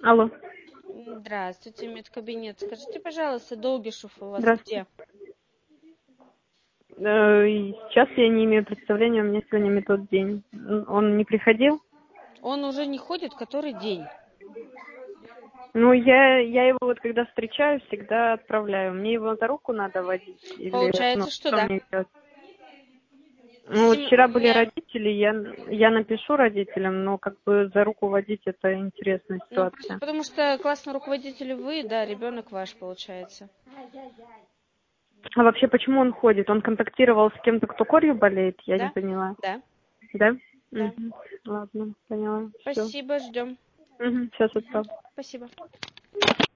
Алло. Здравствуйте, медкабинет. Скажите, пожалуйста, Долгишев у вас Здравствуйте. где? И сейчас я не имею представления, у меня сегодня не тот день. Он не приходил? Он уже не ходит который день. Ну, я его вот когда встречаю, всегда отправляю. Мне его за руку надо водить? Или, Получается, что что да. мне делать? Ну, вот У вчера были меня, родители, я напишу родителям, но как бы за руку водить это интересная ну, просто ситуация. потому что классный руководитель вы, да, ребенок ваш, получается. А вообще, почему он ходит? Он контактировал с кем-то, кто корью болеет? Я не Да? поняла. Да, Да? да. Угу. Ладно, поняла. Все. Спасибо, ждем. Угу. Сейчас отправлю. Спасибо.